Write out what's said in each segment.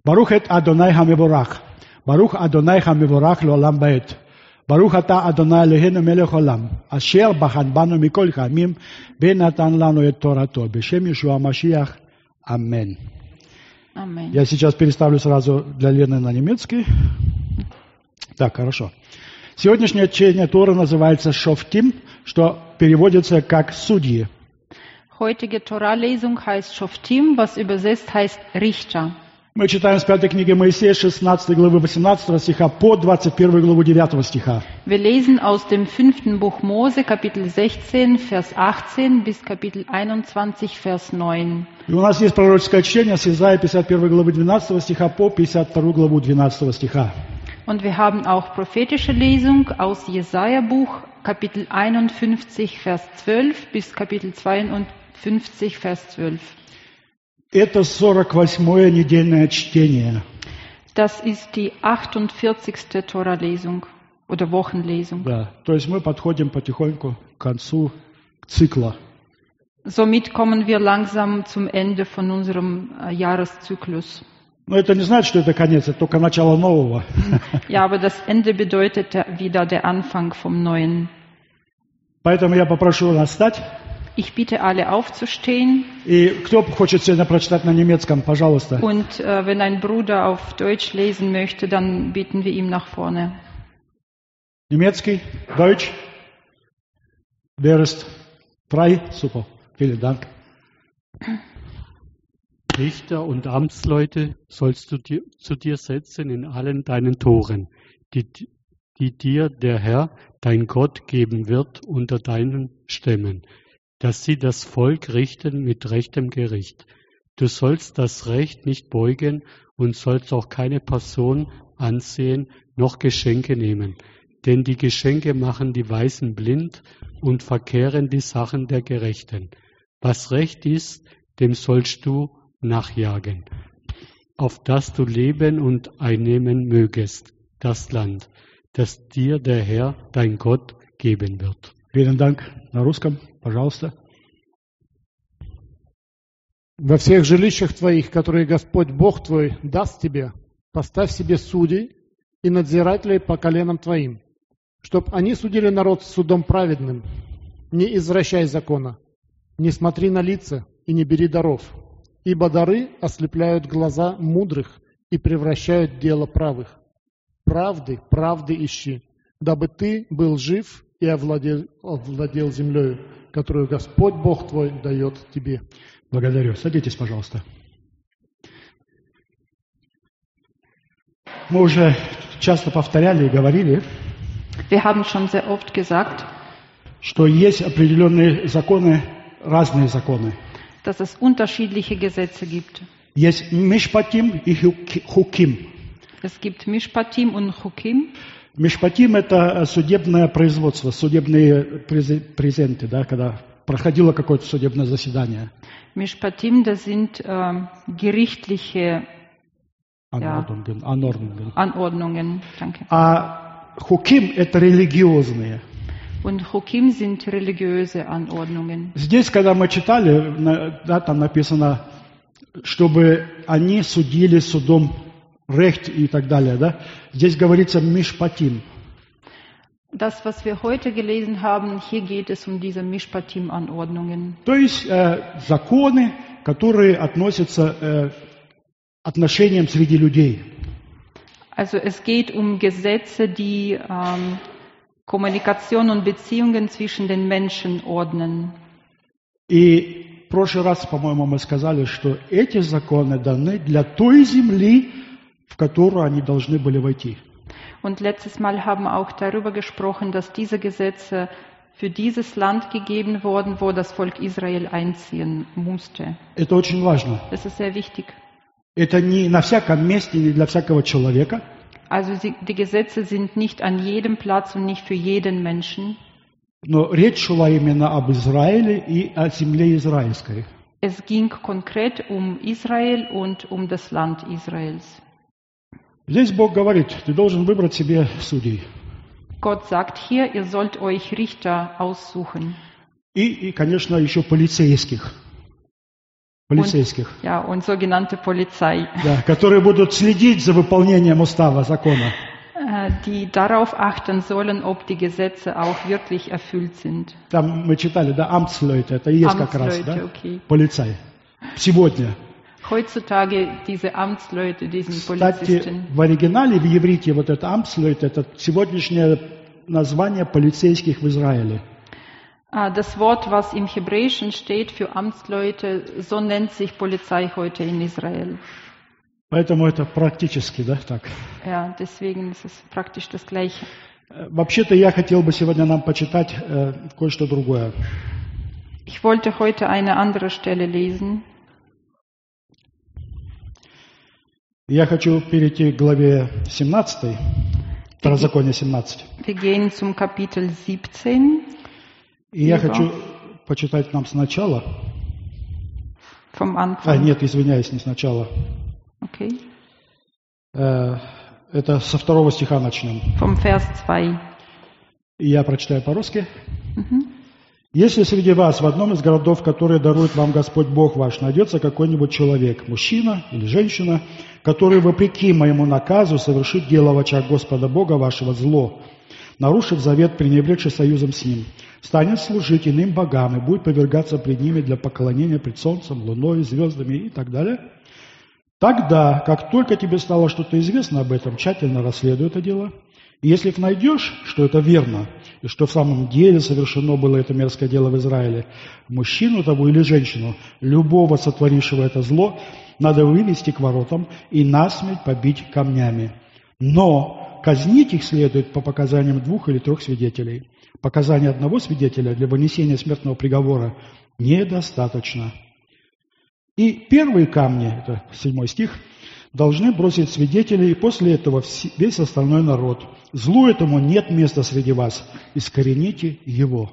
Барух эт Адонай Хамеворах. Барух Адонай Хамеворах Лолам Баэт. Барух ата Адонай Лехену Мелех Олам. Ашер Бахан Бану Миколь Хамим. Бен Атан Лану эт Торато. Бешем Йешуа Машиах. Амин. Amen. Я сейчас переставлю сразу для Лены на немецкий. Так, хорошо. Сегодняшнее чтение Торы называется Шофтим, что переводится как «судьи». Heutige Torah-Lesung heißt Shoftim, was übersetzt heißt Richter. Мы читаем с 5 книги Моисея, 16 главы 18 стиха по 21 главу 9 стиха. Wir lesen aus dem 5. Buch Mose, Kapitel 16, Vers 18 bis Kapitel 21, Vers 9. И у нас есть пророческое чтение с Исаии 51 главы 12 стиха по 52 главу 12 стиха. Und wir haben auch prophetische Lesung aus Jesaja-Buch, Kapitel 51, Vers 12 bis Kapitel 52, Vers 12. Это 48-е недельное чтение. Das ist die 48. Torah-Lesung oder Wochenlesung. Да, то есть мы подходим потихоньку к концу цикла. Somit kommen wir langsam zum Ende von unserem Jahreszyklus. Но это не значит, что это конец, это только начало нового. Ja, aber das Ende bedeutet wieder der Anfang vom Neuen. Поэтому я попрошу нас встать. Ich bitte alle aufzustehen. И кто хочет сегодня прочитать на немецком, пожалуйста. Und wenn ein Bruder auf Deutsch lesen möchte, dann bitten wir ihm nach vorne. Немецкий, Deutsch. Wer ist frei? Super. Vielen Dank. Richter und Amtsleute sollst du zu dir setzen in allen deinen Toren, die dir der Herr, dein Gott, geben wird unter deinen Stämmen, dass sie das Volk richten mit rechtem Gericht. Du sollst das Recht nicht beugen und sollst auch keine Person ansehen, noch Geschenke nehmen. Denn die Geschenke machen die Weisen blind und verkehren die Sachen der Gerechten. Was recht ist, dem sollst du nachjagen, auf das du leben und einnehmen mögest, das Land, das dir der Herr, dein Gott, geben wird. Vielen Dank. На русском, пожалуйста. Во всех жилищах твоих, которые Господь Бог твой даст тебе, поставь себе судей и надзирателей по коленам твоим, чтоб они судили народ судом праведным. Не извращай закона, не смотри на лица и не бери даров, ибо дары ослепляют глаза мудрых и превращают дело правых. Правды ищи, дабы ты был жив и овладел землею, которую Господь Бог твой дает тебе. Благодарю. Садитесь, пожалуйста. Мы уже часто повторяли и говорили, Wir haben schon sehr oft gesagt, что есть определенные законы, разные законы. dass es unterschiedliche Gesetze gibt. Есть мишпатим и хуким. Es gibt Mishpatim und Chukim. Мишпатим – это судебное производство, судебные презенты, да, когда проходило какое-то судебное заседание. Mishpatim, das sind gerichtliche Anordnungen. Danke. А хуким – это религиозные. Und Chukim sind religiöse Anordnungen. Здесь, когда мы читали, да, там написано, чтобы они судили судом рехт и так далее. Да? Здесь говорится мишпатим. Das, was wir heute gelesen haben, hier geht es um diese Mishpatim-Anordnungen. То есть законы, которые относятся отношениям среди людей. Also es geht um Gesetze, die Kommunikation und Beziehungen zwischen den Menschen ordnen. И в прошлый раз, по-моему, мы сказали, что эти законы даны для той земли, в которую они должны были войти. Und letztes Mal haben auch darüber gesprochen, dass diese Gesetze für dieses Land gegeben wurden, wo das Volk Israel einziehen musste. Это очень важно. Das ist sehr wichtig. Это не на всяком месте, не для всякого человека. Also die Gesetze sind nicht an jedem Platz und nicht für jeden Menschen. Но речь шла именно об Израиле и о земле израильской. Es ging konkret um Israel und um das Land Israels. Здесь Бог говорит, ты должен выбрать себе судей. Gott sagt hier, ihr sollt euch Richter aussuchen. И, конечно, еще полицейских. полицейских, und sogenannte Polizei, да, которые будут следить за выполнением устава, закона. die darauf achten sollen, ob die Gesetze auch wirklich erfüllt sind. Там мы читали, да, Amtsleute, это и есть как раз, да, Okay. полицай. Сегодня. Heutzutage diese Amtsleute, diesen Кстати, Polizisten. в оригинале, в иврите, вот это Amtsleute, это сегодняшнее название полицейских в Израиле. Das Wort, was im Hebräischen steht für Amtsleute, so nennt sich Polizei heute in Israel. Поэтому это практически, да, так. Ja, deswegen ist es praktisch das Gleiche. Вообще-то я хотел бы сегодня нам почитать кое-что другое. Ich wollte heute eine andere Stelle lesen. Я хочу перейти к главе 17, Второзаконие 17. Wir gehen zum Kapitel 17. И я хочу почитать нам сначала. Vom Anfang. Нет, извиняюсь, не сначала. Okay. Это со 2 стиха начнем. Vom Vers 2. И я прочитаю по-русски. Если среди вас в одном из городов, которые дарует вам Господь Бог ваш, найдется какой-нибудь человек, мужчина или женщина, который, вопреки моему наказу, совершит дело в очах Господа Бога вашего зло, нарушив завет, пренебрегший союзом с ним, станет служить иным богам и будет повергаться пред ними для поклонения пред солнцем, луной, звездами и так далее, тогда, как только тебе стало что-то известно об этом, тщательно расследуй это дело. И если найдешь, что это верно, и что в самом деле совершено было это мерзкое дело в Израиле, мужчину того или женщину, любого сотворившего это зло, надо вывести к воротам и насмерть побить камнями. Но казнить их следует по показаниям 2 или 3 свидетелей. Показания одного свидетеля для вынесения смертного приговора недостаточно. И первые камни, это 7 стих, должны бросить свидетели, и после этого весь остальной народ. Злу этому нет места среди вас. Искорените его.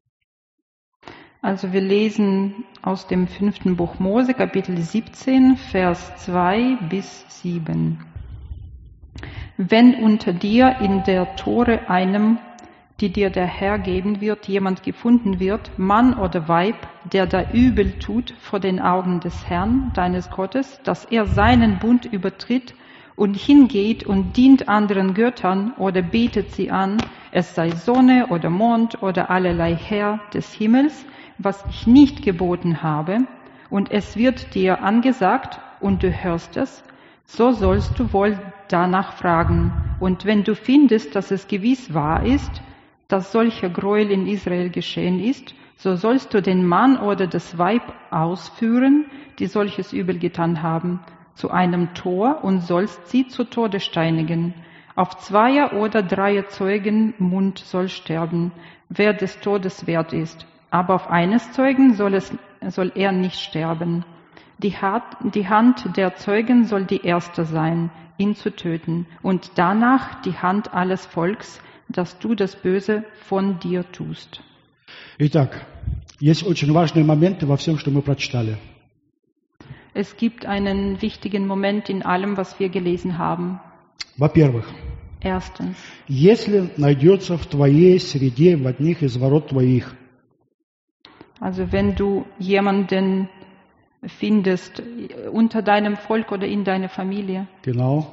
Also wir lesen aus dem 5. Buch Mose, Kapitel 17, Vers 2 bis 7. Wenn unter dir in der Tore einem, die dir der Herr geben wird, jemand gefunden wird, Mann oder Weib, der da übel tut vor den Augen des Herrn, deines Gottes, dass er seinen Bund übertritt und hingeht und dient anderen Göttern oder betet sie an, es sei Sonne oder Mond oder allerlei Herr des Himmels, was ich nicht geboten habe, und es wird dir angesagt und du hörst es, so sollst du wohl danach fragen. Und wenn du findest, dass es gewiss wahr ist, dass solcher Gräuel in Israel geschehen ist, so sollst du den Mann oder das Weib ausführen, die solches Übel getan haben, zu einem Tor und sollst sie zu Tode steinigen. Auf 2 oder 3 Zeugen Mund soll sterben, wer des Todes wert ist. Aber auf eines Zeugen soll er nicht sterben. Die Hand der Zeugen soll die erste sein, ihn zu töten, und danach die Hand alles Volks, dass du das Böse von dir tust. Итак, есть очень важные моменты во всем, что мы прочитали. Es gibt einen wichtigen Moment in allem, was wir gelesen haben. Во-первых, Erstens, если найдется в твоей среде в одних из ворот твоих, also wenn du jemanden findest unter deinem Volk oder in deiner Familie, genau,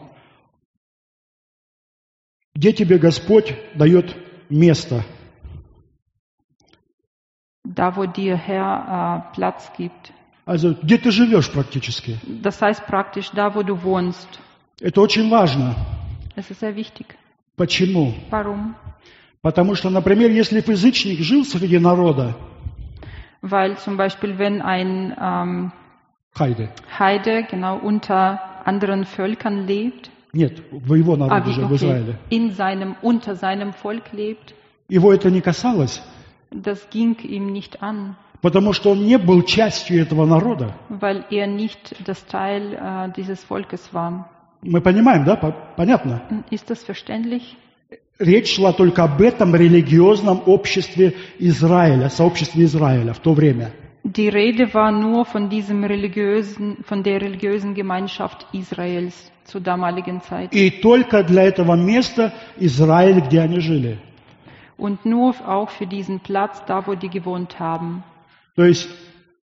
где тебе Господь дает место, da wo dir Herr Platz gibt. also где ты живешь практически. Das heißt praktisch da, wo du wohnst. Это очень важно. Das ist sehr wichtig. Почему? Warum? Потому что, например, если бы язычник жил среди народа, Weil zum Beispiel, wenn ein Heide genau unter anderen Völkern lebt, нет, в его народе же, в Израиле, unter seinem Volk lebt, его это не касалось, das ging ihm nicht an, потому что он не был частью этого народа. weil er nicht das Teil dieses Volkes war. Мы понимаем, да? Понятно? Ist das verständlich? Речь шла только об этом религиозном обществе Израиля, сообществе Израиля в то время. Die Rede war nur von der religiösen Gemeinschaft Israels zur damaligen Zeit. И только для этого места Израиль, где они жили. Und nur auch für diesen Platz, da wo die gewohnt haben. То есть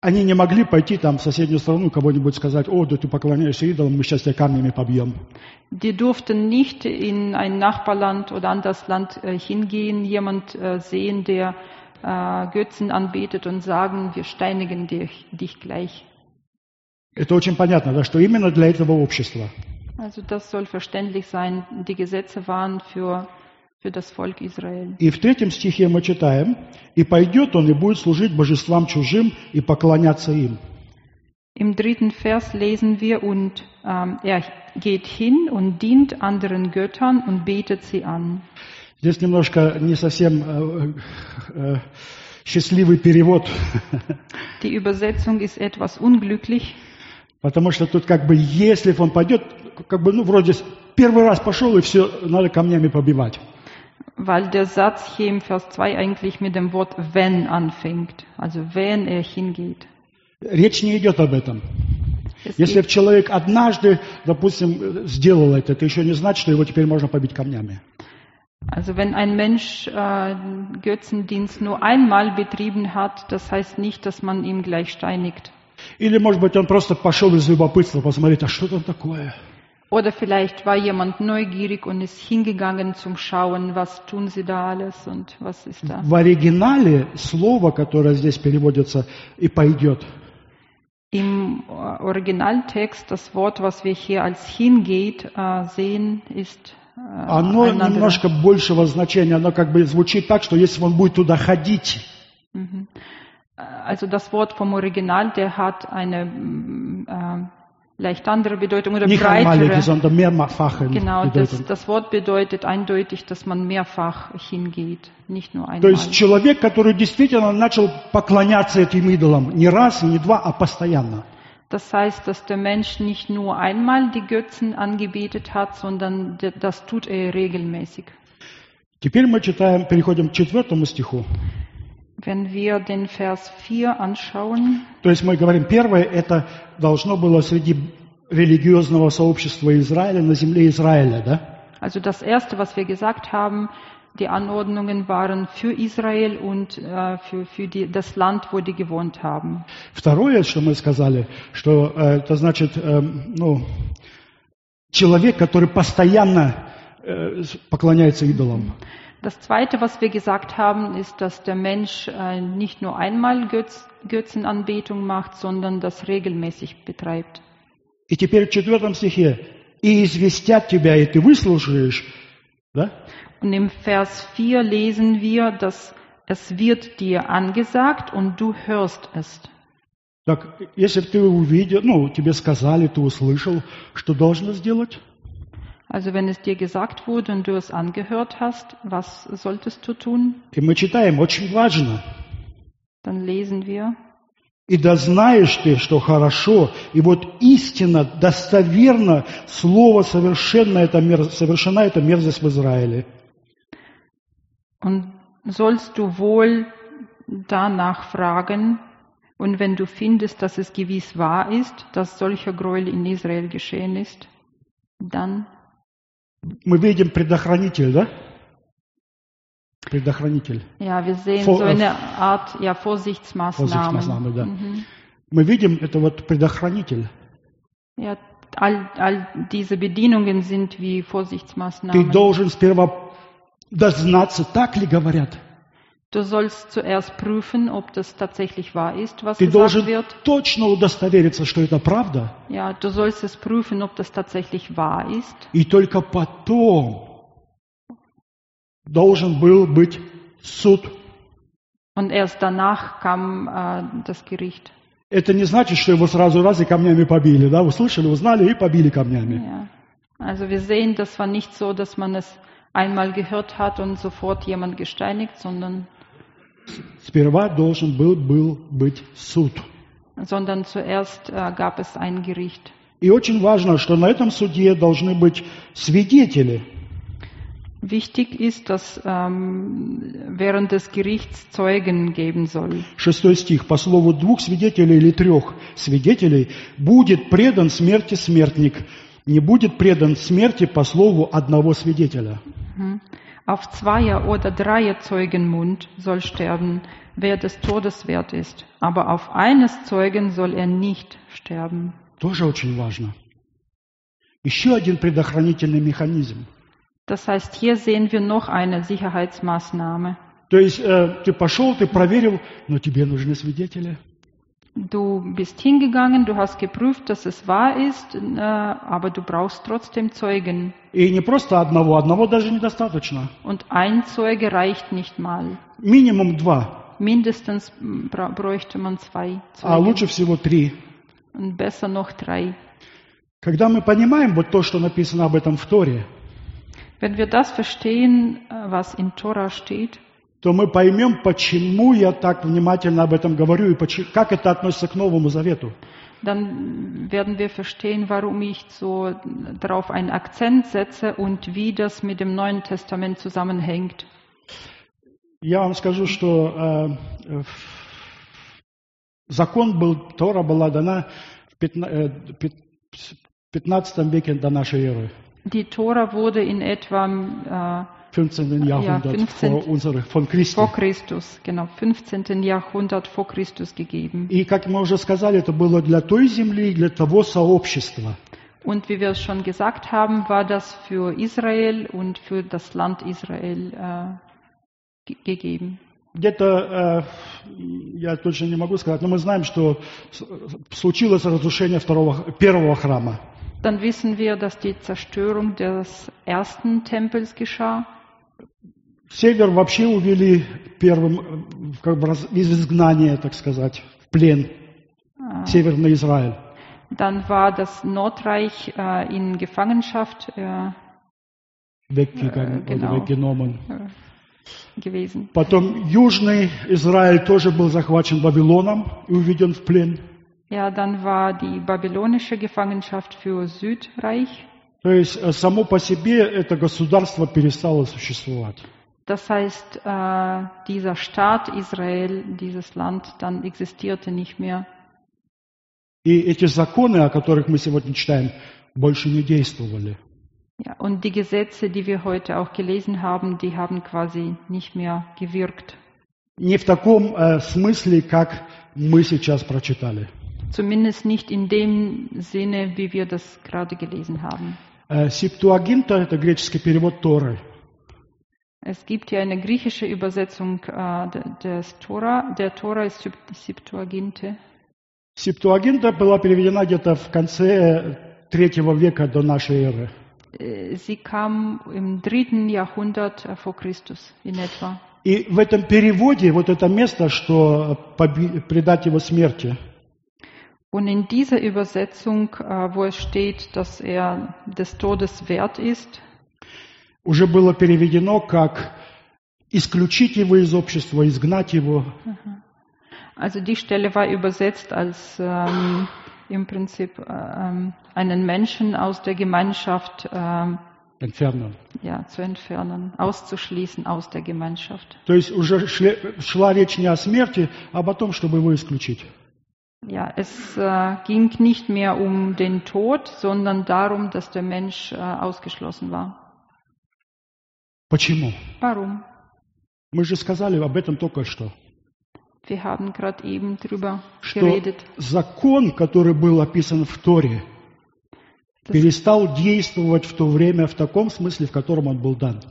Они не могли пойти там в соседнюю страну, кого-нибудь сказать: о, да ты поклоняешься идолам, мы сейчас тебя камнями побьем. Die durften nicht in ein Nachbarland oder anderes Land hingehen, jemand sehen, der Götzen anbetet und sagen, wir steinigen dich gleich. Это очень понятно, да, что именно для этого общества. Also das soll verständlich sein. Die Gesetze waren für das Volk Israel. И в 3 стихе мы читаем: «И пойдет он, и будет служить божествам чужим, и поклоняться им». Im 3. Vers lesen wir, und er geht hin und dient anderen Göttern und betet sie an. Здесь немножко не совсем счастливый перевод, Die Übersetzung ist etwas unglücklich, потому что тут как бы, если он пойдет, как бы, вроде первый раз пошел, и все, надо камнями побивать. weil der Satz hier im Vers 2 eigentlich mit dem Wort wenn anfängt, also wenn er hingeht. Речь не идет об этом. Es Если geht, человек однажды, допустим, сделал это еще не значит, что его теперь можно побить камнями. also wenn ein Mensch Götzendienst nur einmal betrieben hat, das heißt nicht, dass man ihn gleich steinigt. Или, может быть, он просто пошел из любопытства посмотреть, а что там такое? Oder vielleicht war jemand neugierig und ist hingegangen zum Schauen, was tun sie da alles und was ist da. В оригинале слово, которое здесь переводится, и пойдет. Im Originaltext, das Wort, was wir hier als hingeht sehen, ist Оно ein anderes. немножко большего значения, оно как бы звучит так, что если он будет туда ходить, Also das Wort vom Original, der hat eine leicht andere Bedeutung oder nicht einmalig, breitere. sondern mehrfache Genau, Bedeutung. das Wort bedeutet eindeutig, dass man mehrfach hingeht, nicht nur То einmal. есть человек, который действительно начал поклоняться этим идолам не раз и не два, а постоянно. Das heißt, dass der Mensch nicht nur einmal die Götzen angebetet hat, sondern das tut er regelmäßig. Теперь мы читаем, переходим к 4 стиху. Wenn wir den Vers 4 anschauen, То есть мы говорим, первое, это должно было среди религиозного сообщества Израиля на земле Израиля, да? also das Erste, was wir gesagt haben, die Anordnungen waren für Israel und für das Land, wo die gewohnt haben. Второе, что мы сказали, что это значит, человек, который постоянно поклоняется идолам. Das Zweite, was wir gesagt haben, ist, dass der Mensch nicht nur einmal Götzenanbetung macht, sondern das regelmäßig betreibt. И теперь в 4 стихе, «И известят тебя, и ты выслушаешь», да? Und im Vers 4 lesen wir, dass es wird dir angesagt und du hörst es. Так, если ты увидел, тебе сказали, ты услышал, что должно сделать? Also wenn es dir gesagt wurde und du es angehört hast, was solltest du tun? И мы читаем, очень важно. Dann lesen wir, «И да знаешь ты, что хорошо, и вот истинно, достоверно, слово совершена эта мерзость в Израиле». und sollst du wohl danach fragen, und wenn du findest, dass es gewiss wahr ist, dass solcher Gräuel in Israel geschehen ist, dann... Мы видим предохранитель, да? Предохранитель. Ja, wir sehen so eine Art Vorsichtsmaßnahme. Да. Мы видим, это вот предохранитель. Ja, all diese Bedienungen sind wie Ты Vorsichtsmaßnahmen. должен сперва дознаться, так ли говорят. Du sollst zuerst prüfen, ob das tatsächlich wahr ist, was Ты gesagt должен wird. точно удостовериться, что это правда. Ja, du sollst es prüfen, ob das tatsächlich wahr ist. И только потом должен был быть суд. Und erst danach kam das Gericht. Это не значит, что его сразу раз и камнями побили. Да? Вы слышали, узнали и побили камнями. Ja. Also wir sehen, das war nicht so, dass man es einmal gehört hat und sofort jemand gesteinigt, sondern Сперва должен был быть суд. zuerst gab es ein Gericht. И очень важно, что на этом суде должны быть свидетели. Wichtig ist, dass während des Gerichts Zeugen geben soll. 6 стих. «По слову 2 свидетелей или 3 свидетелей будет предан смерти смертник, не будет предан смерти по слову 1 свидетеля». Auf 2 oder 3 Zeugenmund soll sterben. wer des Todes wert ist. Aber auf eines Zeugen soll er nicht sterben. Тоже очень важно. Еще один предохранительный механизм. Das heißt, hier sehen wir noch eine Sicherheitsmaßnahme. То есть ты пошел, ты проверил, но тебе нужны свидетели. Du bist hingegangen, du hast geprüft, dass es wahr ist, aber du brauchst trotzdem Zeugen. И не просто одного даже недостаточно. Und ein Zeuge reicht nicht mal. Минимум 2, Mindestens bräuchte man 2 а Zeugen. лучше всего 3. Und besser noch 3. Когда мы понимаем вот то, что написано об этом в Торе, Wenn wir das verstehen, was in Tora steht, то мы поймем, почему я так внимательно об этом говорю и как это относится к Новому Завету. dann werden wir verstehen, warum ich so darauf einen Akzent setze und wie das mit dem Neuen Testament zusammenhängt. Я вам скажу, что закон был, Тора была дана в 15 веке до нашей эры. Die Tora wurde in etwa 15. Jahrhundert 15. von Christi. vor Christus, genau, 15. Jahrhundert vor Christus gegeben. И, как мы уже сказали, это было для той земли и для того сообщества. Und wie wir es schon gesagt haben, war das für Israel und für das Land Israel gegeben. Где-то, я точно не могу сказать, но мы знаем, что случилось разрушение первого храма. Dann wissen wir, dass die Zerstörung des ersten Tempels geschah. Север вообще увели первым, как бы из изгнания, так сказать, в плен. Северный Израиль. Dann war das Nordreich in Gefangenschaft weggenommen. Gewesen. Потом Южный Израиль тоже был захвачен Вавилоном и уведен в плен. Ja, dann war die babylonische Gefangenschaft für Südreich. То есть само по себе это государство перестало существовать. Das heißt, dieser Staat Israel, dieses Land, dann existierte nicht mehr. И эти законы, о которых мы сегодня читаем, больше не действовали. Ja, und die Gesetze, die wir heute auch gelesen haben, die haben quasi nicht mehr gewirkt. Не в таком смысле, как мы сейчас прочитали. Zumindest nicht in dem Sinne, wie wir das gerade gelesen haben. Септуагинта – это греческий перевод Торы. Es gibt ja eine griechische Übersetzung des Tora. Der Tora ist Septuaginte. Септуагинта была переведена где-то в конце III века до нашей эры. Sie kam im 3. Jahrhundert vor Christus in etwa. И в этом переводе вот это место, что предать его смерти, Und in dieser Übersetzung, wo es steht, dass er des Todes wert ist, уже было переведено как исключить его из общества, изгнать его. Also die Stelle war übersetzt als im Prinzip einen Menschen aus der Gemeinschaft Entfernen. Ja, zu entfernen, auszuschließen aus der Gemeinschaft. То есть уже шла речь не о смерти, а об том, чтобы его исключить. Ja, es ging nicht mehr um den Tod, sondern darum, dass der Mensch ausgeschlossen war. Почему? Warum? Мы же сказали об этом только что. Wir haben gerade eben drüber Что geredet. закон, который был описан в Торе, перестал действовать в то время в таком смысле, в котором он был дан.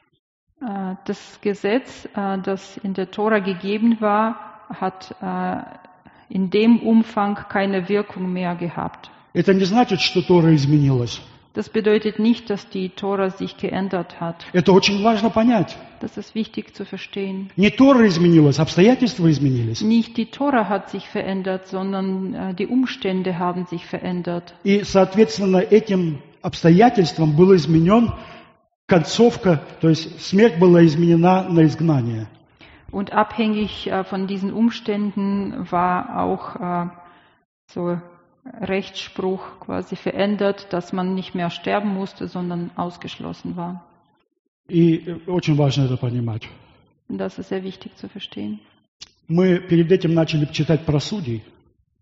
Das Gesetz, das in der Tora gegeben war, hat in dem Umfang keine Wirkung mehr gehabt. Это не значит, что Тора изменилась. Das bedeutet nicht, dass die Tora sich geändert hat. Это очень важно понять. Das ist wichtig zu verstehen. Не Тора изменилась, обстоятельства изменились. Nicht die Tora hat sich verändert, sondern die Umstände haben sich verändert. И, соответственно, этим обстоятельствам был изменен концовка, то есть смерть была изменена на изгнание. Und abhängig von diesen Umständen war auch so Rechtsspruch quasi verändert, dass man nicht mehr sterben musste, sondern ausgeschlossen war. И очень важно это понимать. Und das ist sehr wichtig zu verstehen. Мы перед этим начали читать про судей.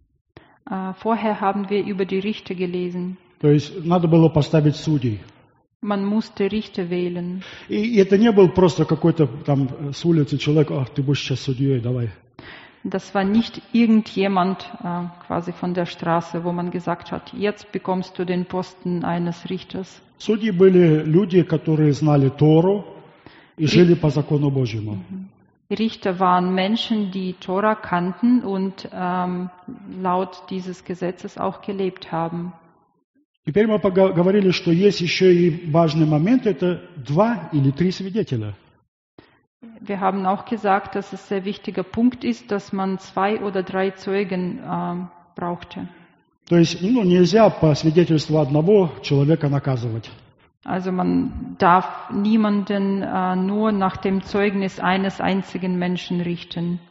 Vorher haben wir über die Richter gelesen. То есть надо было поставить судей. Man musste Richter wählen. И это не был просто какой-то там с улицы человек, ах, ты будешь сейчас судьей, давай. Das war nicht irgendjemand quasi von der Straße, wo man gesagt hat, jetzt bekommst du den Posten eines Richters. Судьи были люди, которые знали Тору и жили по закону Божьему. Richter waren Menschen, die Tora kannten und laut dieses Gesetzes auch gelebt haben. Теперь мы поговорили, что есть еще и важный момент, это 2 или 3 свидетеля. Wir haben auch gesagt, dass es ein sehr wichtiger Punkt ist, dass man 2 oder 3 Zeugen brauchte. То есть нельзя по свидетельству одного человека наказывать. Also man darf niemanden nur nach dem Zeugnis eines einzigen Menschen richten.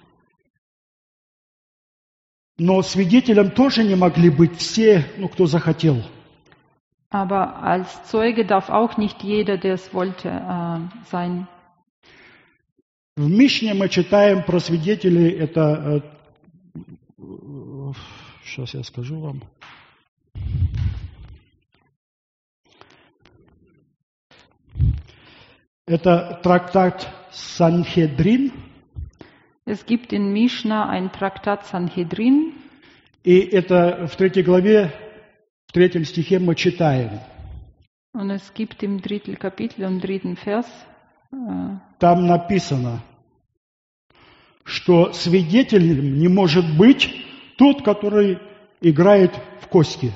Но свидетелем тоже не могли быть все, кто захотел. Aber als Zeuge darf auch nicht jeder, der es wollte, sein. В Мишне мы читаем про свидетелей, это, сейчас я скажу вам. Это трактат Санхедрин. Es gibt in Mishna ein Traktat Sanhedrin. И это в 3 главе, в 3 стихе мы читаем. Und es gibt im 3. Kapitel und 3. Vers. Там написано, что свидетелем не может быть тот, который играет в кости.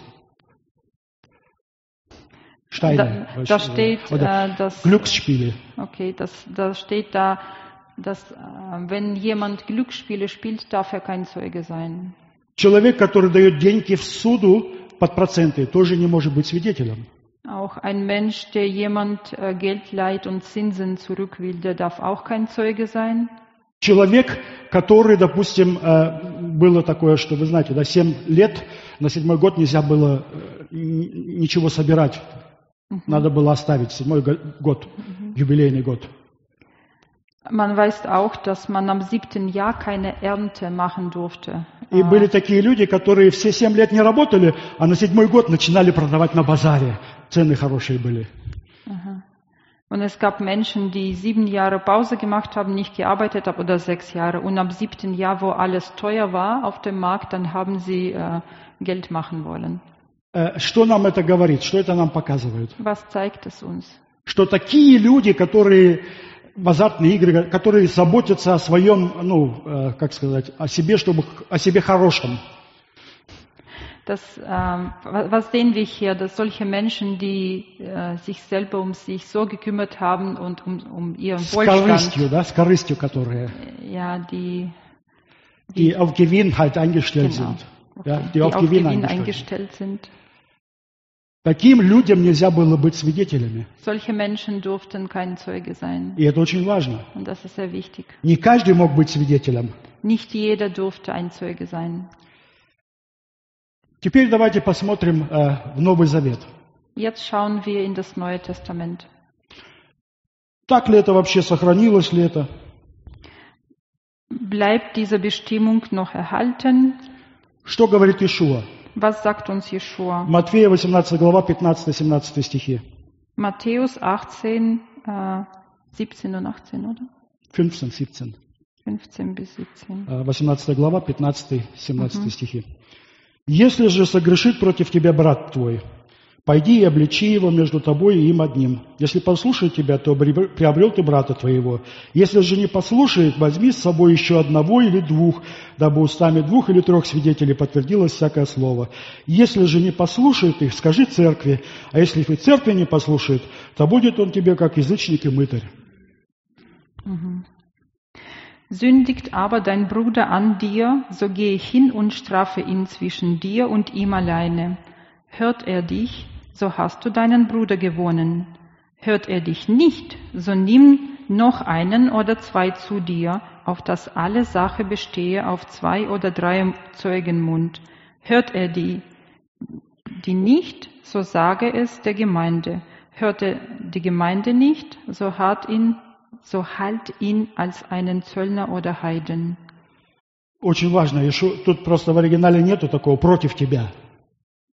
Steine. Da steht, dass, Glücksspiele. okay, da steht da, dass wenn jemand Glücksspiele spielt, darf er kein Zeuge sein. Человек, который дает деньги в суду под проценты, тоже не может быть свидетелем. Auch ein Mensch, der jemand Geld leiht und Zinsen zurück will, der darf auch kein Zeuge sein. Человек, который, допустим, было такое, что, вы знаете, 7 лет, на 7-й год нельзя было ничего собирать. Надо было оставить 7-й год, юбилейный год. Man weiß auch, dass man am 7. Jahr keine Ernte machen durfte. И были такие люди, которые все 7 лет не работали, а на 7-й год начинали продавать на базаре. Цены хорошие были. Und es gab Menschen, die 7 Jahre Pause gemacht haben, nicht gearbeitet haben, oder 6 Jahre. Und am 7. Jahr, wo alles teuer war auf dem Markt, dann haben sie Geld machen wollen. Что нам это говорит? Что это нам показывает? Was zeigt es uns? Что такие люди, которые в азартные игры, которые заботятся о своем, как сказать, о себе, чтобы о себе хорошем. Was sehen wir hier? Dass solche Menschen, die sich selber um sich so gekümmert haben und um ihren Wohlstand, с корыстью, которые, ja, die auf Gewinn halt eingestellt genau, sind. okay, Ja, die auf Gewinn eingestellt sind. Таким людям нельзя было быть свидетелями. Solche Menschen durften kein Zeuge sein. И это очень важно. Und das ist sehr wichtig. Не каждый мог быть свидетелем. Nicht jeder durfte ein Zeuge sein. Теперь давайте посмотрим в Новый Завет. Jetzt schauen wir in das Neue Testament. Так ли это вообще, сохранилось ли это? Bleibt diese Bestimmung noch erhalten? Что говорит Иешуа? Was sagt uns Jeschua? Матфея 18 глава, 15-17 стихи. Matthäus 18, 17 und 18, oder? 15, 17. 15 bis 17. 18 глава, 15-17 стихи. «Если же согрешит против тебя брат твой, пойди и обличи его между тобой и им одним. Если послушает тебя, то приобрел ты брата твоего. Если же не послушает, возьми с собой еще одного или двух, дабы устами 2 или 3 свидетелей подтвердилось всякое слово. Если же не послушает их, скажи церкви, а если и церкви не послушает, то будет он тебе как язычник и мытарь». Sündigt aber dein Bruder an dir, so gehe hin und strafe ihn zwischen dir und ihm alleine. Hört er dich, so hast du deinen Bruder gewonnen. Hört er dich nicht, so nimm noch einen oder 2 zu dir, auf dass alle Sache bestehe auf 2 oder 3 Zeugenmund. Hört er die nicht, so sage es der Gemeinde. Hört er die Gemeinde nicht, so halt ihn als einen Zöllner oder Heiden. Очень важно, тут просто в оригинале нету такого «против тебя».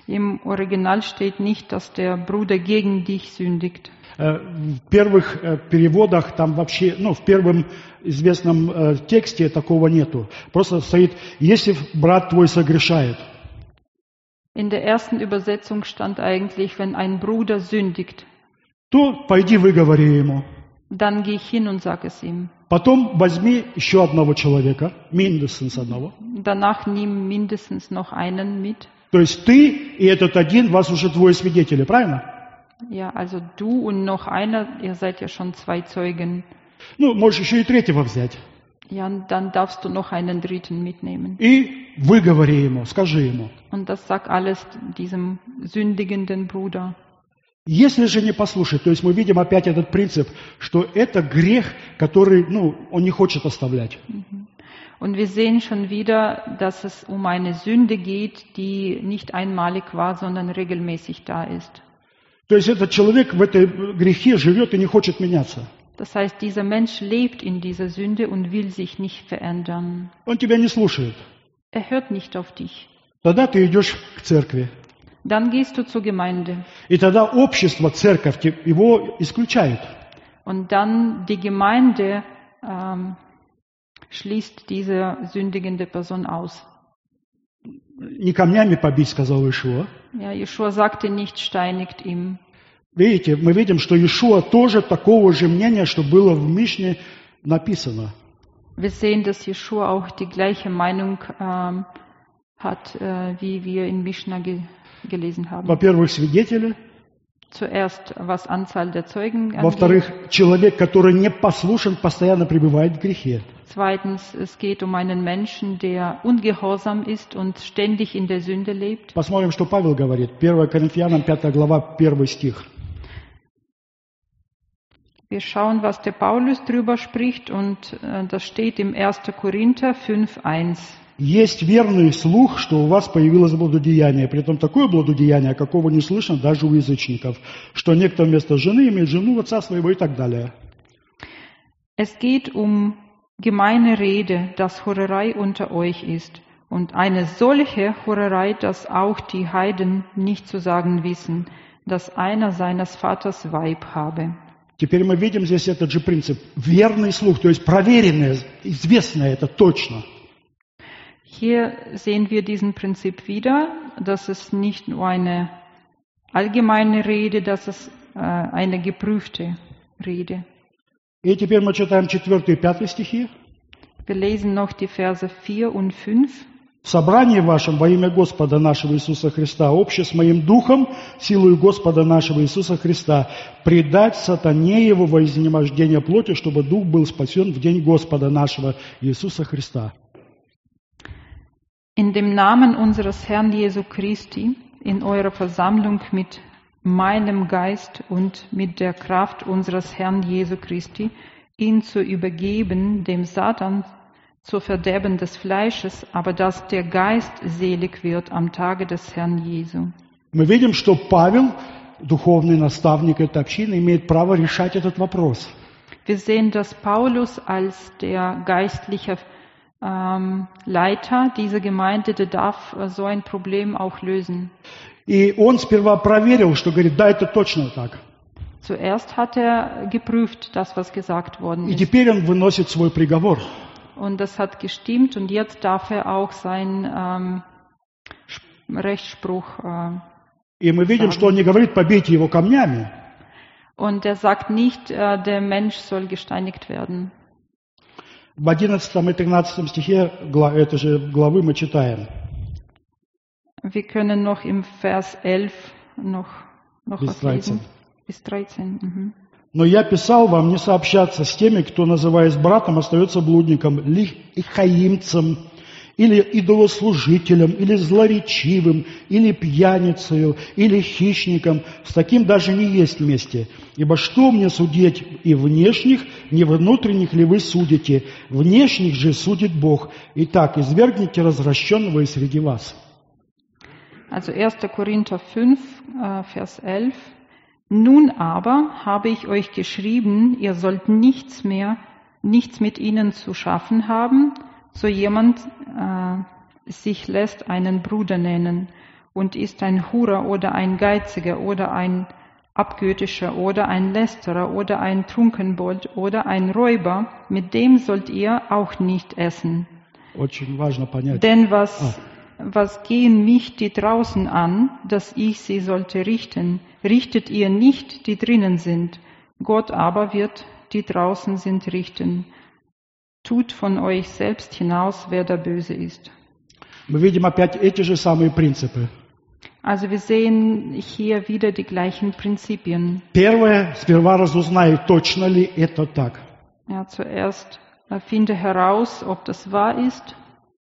Im Original steht nicht, dass der Bruder gegen dich sündigt. В первых переводах, там вообще, в первом известном тексте такого нету. Просто стоит, если брат твой согрешает. In der ersten Übersetzung stand eigentlich, wenn ein Bruder sündigt, то пойди выговори ему. dann geh ich hin und sag es ihm. Потом возьми еще одного человека, mindestens одного. Danach nimm mindestens noch einen mit. То есть ты и этот один, вас уже двое свидетелей, правильно? Ja, also du und noch einer, ihr seid ja schon 2 Zeugen. Можешь еще и третьего взять. Ja, und dann darfst du noch einen dritten mitnehmen. И выговори ему, скажи ему. Und das sag alles diesem sündigenden Bruder. Если же не послушать, то есть мы видим опять этот принцип, что это грех, который, он не хочет оставлять. Und wir sehen schon wieder, dass es um eine Sünde geht, die nicht einmalig war, sondern regelmäßig da ist. То есть этот человек в этой грехе живет и не хочет меняться. Das heißt, dieser Mensch lebt in dieser Sünde und will sich nicht verändern. Он тебя не слушает. Er hört nicht auf dich. Тогда ты идешь к церкви. Dann gehst du zur Gemeinde. И тогда общество, церковь его исключает. Und dann die Gemeinde schließt diese sündigende Person aus. Не камнями побить, сказал Иешуа. Ja, Jeschua sagte nicht, steinigt ihm. Видите, мы видим, что Иешуа тоже такого же мнения, что было в Мишне написано. Wir sehen, dass Jeschua auch die gleiche Meinung hat, wie wir in Mishnah gelesen haben. Во-первых, свидетели. Zuerst, was Anzahl der Zeugen angeht. Во-вторых, человек, который не послушен, постоянно пребывает в грехе. Zweitens, es geht um einen Menschen, der ungehorsam ist und ständig in der Sünde lebt. Посмотрим, что Павел говорит. 1 Коринфянам, 5 глава, 1 стих. Wir schauen, was der Paulus drüber spricht, und das steht im 1. Korinther 5,1. Есть верный слух, что у вас появилось блудодеяние, притом такое блудодеяние, какого не слышно даже у язычников, что некто вместо жены имеет жену отца своего и так далее. Es geht um gemeine Rede, dass Hurerei unter euch ist, und eine solche Hurerei, dass auch die Heiden nicht zu sagen wissen, dass einer seines Vaters Weib habe. Теперь мы видим здесь этот же принцип. Верный слух, то есть проверенное, известное, это точно. Hier sehen wir diesen Prinzip wieder, dass es nicht nur eine allgemeine Rede, dass es eine geprüfte Rede. И теперь мы читаем 4 и 5 стихи. Wir lesen noch die Verse 4 und 5. В собрании вашем во имя Господа нашего Иисуса Христа, обще с моим духом, силою Господа нашего Иисуса Христа, предать сатане его во изнемождение плоти, чтобы дух был спасен в день Господа нашего Иисуса Христа. In dem Namen unseres Herrn Jesu Christi, in eurer Versammlung mit meinem Geist und mit der Kraft unseres Herrn Jesu Christi, ihn zu übergeben, dem Satan, zur Verderben des Fleisches, aber dass der Geist selig wird am Tage des Herrn Jesu. Мы видим, что Павел, духовный наставник этой общины, имеет право решать этот вопрос. Wir sehen, dass Paulus als der geistliche Leiter dieser Gemeinde, der darf so ein Problem auch lösen. И он сперва проверил, что говорит, да, это точно так. Zuerst hat er geprüft, das, was gesagt worden И ist. теперь он выносит свой приговор. Und das hat gestimmt, und jetzt darf er auch seinen Rechtsspruch И мы видим, что он не говорит, побейте его камнями. Und er sagt nicht, der Mensch soll gesteinigt werden. В 11 и 13 стихе этой же главы мы читаем. Wir können noch im Vers 11 noch was lesen. Bis 13. Mhm. Но я писал вам не сообщаться с теми, кто, называясь братом, остается блудником, лихаимцем, или идолослужителем, или злоречивым, или пьяницею, или хищником. С таким даже не есть вместе. Ибо что мне судить и внешних, не внутренних ли вы судите? Внешних же судит Бог. Итак, извергните развращенного и среди вас. Also 1. Korinther 5, Vers 11. Nun aber habe ich euch geschrieben, ihr sollt nichts mit ihnen zu schaffen haben, so jemand sich lässt einen Bruder nennen, und ist ein Hurer oder ein Geiziger oder ein Abgöttischer oder ein Lästerer oder ein Trunkenbold oder ein Räuber, mit dem sollt ihr auch nicht essen. Очень важно понять. Denn was gehen mich die draußen an, dass ich sie sollte richten? Richtet ihr nicht, die drinnen sind. Gott aber wird die draußen sind richten. Tut von euch selbst hinaus, wer der Böse ist. Мы видим опять эти же самые принципы. Also wir sehen hier wieder die gleichen Prinzipien. Первое, сперва разузнай, точно ли это так. Ja, zuerst finde heraus, ob das wahr ist.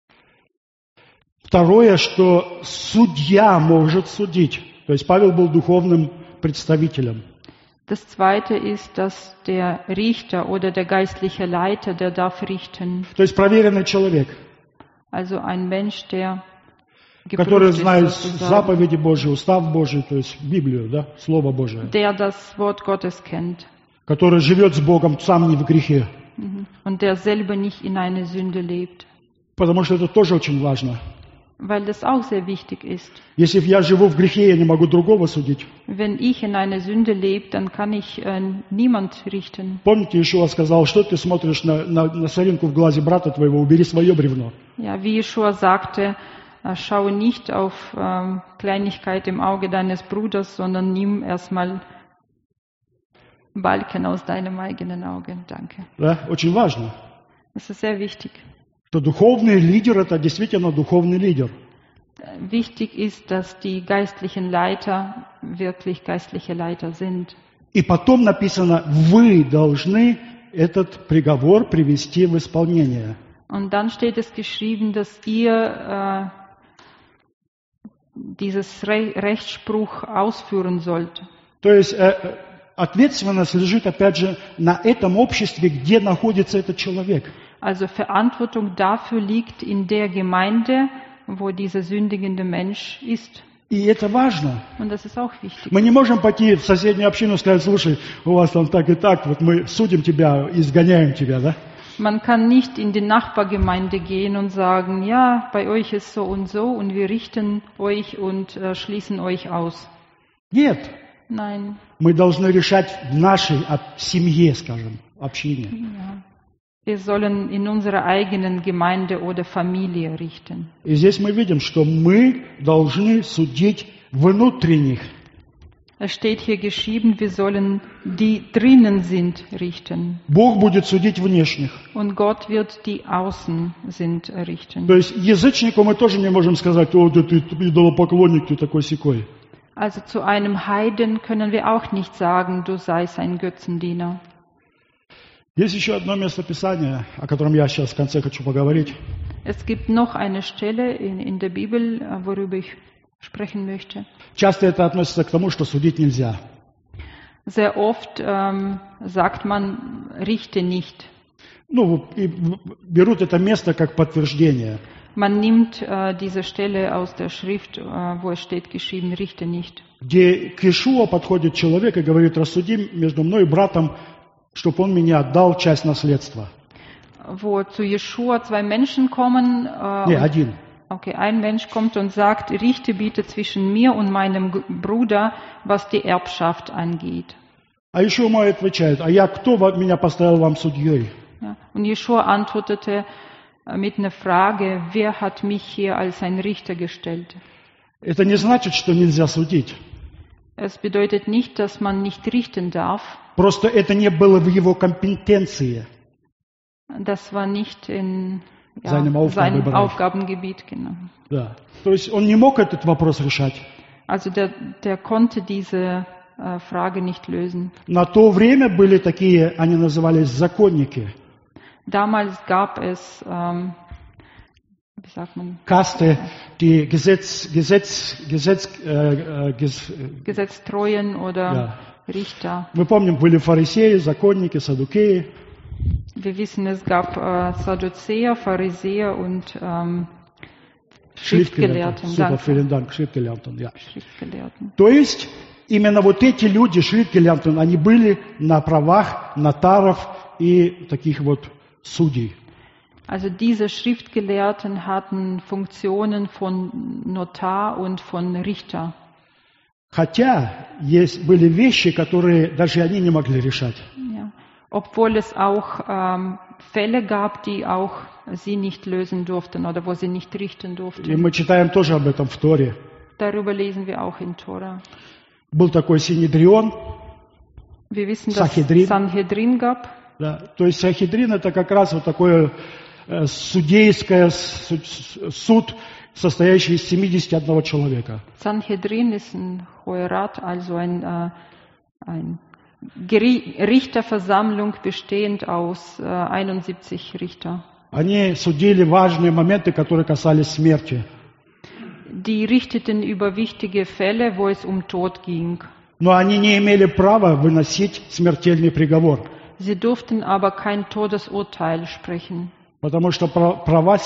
Второе, что судья может судить. То есть Павел был духовным представителем. Das zweite ist, dass der Richter oder der geistliche Leiter, der darf richten. То есть проверенный человек, Also ein Mensch, der который geprüft ist, знает sozusagen, заповеди Божьи, устав Божий, то есть Библию, да, Слово Божие, der das Wort Gottes kennt который живет с Богом сам не в грехе. und der selber nicht in eine Sünde lebt. Потому что это тоже очень важно. Weil das auch sehr wichtig ist. Если я живу в грехе, я не могу другого судить. Wenn ich in eine Sünde lebe, dann kann ich niemand richten. Помните, Иешуа сказал, что ты смотришь на соринку в глазе брата твоего, убери свое бревно. Ja, wie Jeschua sagte, schaue nicht auf Kleinigkeit im Auge deines Bruders, sondern nimm erstmal Balken aus deinem eigenen Auge. Danke. Да? Очень важно. Das ist sehr wichtig. Что духовный лидер – это действительно духовный лидер. Wichtig ist, dass die geistlichen Leiter wirklich geistliche Leiter sind. И потом написано, вы должны этот приговор привести в исполнение. Und dann steht es geschrieben, dass ihr dieses Rechtsspruch ausführen sollt. То есть ответственность лежит опять же на этом обществе, где находится этот человек. Also Verantwortung dafür liegt in der Gemeinde, wo dieser sündigende Mensch ist. И это важно. Und das ist auch wichtig. Мы не можем пойти в соседнюю общину и сказать, слушай, у вас там так и так, вот мы судим тебя, изгоняем тебя, да? Man kann nicht in die Nachbargemeinde gehen und sagen, ja, bei euch ist so und wir richten euch und schließen euch aus. Нет. Nein. Мы должны решать в нашей семье, скажем, общине. Ja. Wir sollen in unserer eigenen Gemeinde oder Familie richten. И здесь мы видим, что мы должны судить внутренних. Es steht hier geschrieben, wir sollen die drinnen sind richten. Бог будет судить внешних. Und Gott wird die außen sind richten. То есть язычнику мы тоже не можем сказать, о, да ты идолопоклонник, ты такой-сякой. Also zu einem Heiden können wir auch nicht sagen, du seist ein Götzendiener. Есть еще одно местописание, о котором я сейчас в конце хочу поговорить. Es gibt noch eine Stelle in der Bibel, worüber ich sprechen möchte. Часто это относится к тому, что судить нельзя. Sehr oft sagt man, richte nicht. Ну, и берут это место как подтверждение. Man nimmt diese Stelle aus der Schrift, wo es steht geschrieben, richte nicht. Где к Иешуа подходит человек и говорит, рассуди между мной и братом, чтобы он мне отдал часть наследства. Wo zu Jeschua zwei Menschen kommen. Не, один. Okay, ein Mensch kommt und sagt, richte bitte zwischen mir und meinem Bruder, was die Erbschaft angeht. А Иешуа ему отвечает, а я кто меня поставил вам судьей? Ja, und Jeschua antwortete mit einer Frage, wer hat mich hier als ein Richter gestellt? Это не значит, что нельзя судить. Es bedeutet nicht, dass man nicht richten darf. Просто это не было в его компетенции. Das war nicht in seinem Aufgabengebiet, genau. Да. То есть он не мог этот вопрос решать. Also der konnte diese Frage nicht lösen. На то время были такие, они назывались законники. Damals gab es, wie sagt man? Касты, die Gesetztreuen oder Richter. Мы помним, были фарисеи, законники, саддукеи. Wir wissen, es gab Sadduzäer, Pharisäer und Schriftgelehrten. Schriftgelehrten, ja. То есть именно вот эти люди, Schriftgelehrten, они были на правах нотаров и таких вот судей. Also diese Schriftgelehrten hatten Funktionen von Notar und von Richter. Хотя были вещи, которые даже они не могли решать. Ja. Obwohl es auch Fälle gab, die auch sie nicht lösen durften oder wo sie nicht richten И durften. мы читаем тоже об этом в Торе. Darüber lesen wir auch in Tora. Был такой Синедрион. Wir wissen, dass Sanhedrin. es Sanhedrin gab. Да. То есть Синедрин это как раз вот такое судейское суд, состоящий из 71 человека. Sanhedrin ist ein Hoher Rat, also ein Richterversammlung bestehend aus 71 Richter. Они судили важные моменты, которые касались смерти. Die richteten über wichtige Fälle, wo es um Tod ging. Но они не имели права выносить смертельный приговор. Sie durften aber kein Todesurteil sprechen. Потому что права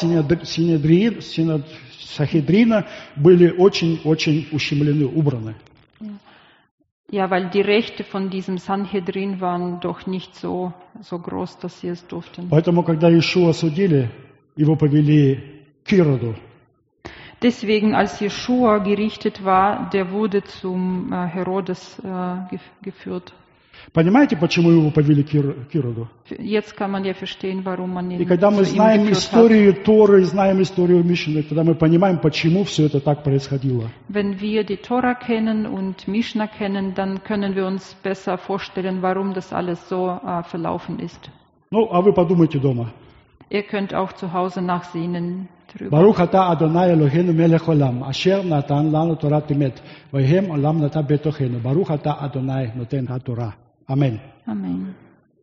Синедрина были очень-очень ущемлены, убраны. Ja, weil die Rechte von diesem Sanhedrin waren doch nicht so groß, dass sie es durften. Поэтому, когда Иешуа судили, его повели к Ироду. Deswegen, als Jeschua gerichtet war, der wurde zum Herodes geführt. Понимаете, почему его повели к Ироду? Jetzt kann man ja verstehen, warum man ihn И когда мы zu ihm знаем geführt hat. историю Торы, знаем историю Мишны, тогда мы понимаем, почему все это так происходило. Wenn wir die Tora kennen und Mishnah kennen, dann können wir uns besser vorstellen, warum das alles so verlaufen ist. Ну, а вы подумайте дома. Ihr könnt auch zu Hause nachsehen drüber. ברוך אתה אדוני אלוהינו מלך עולם, אשר נתן לנו תורת אמת, ויהם עולם נתן בתוכנו. ברוך אתה אדוני נותן התורה. אמן. Amen.